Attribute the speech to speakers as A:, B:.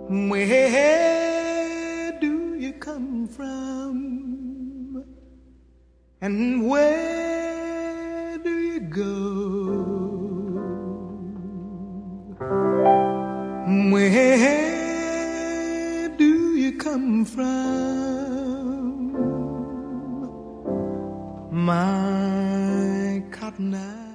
A: Where do you come from? And where do you go? Where do you come from? My cotton eye.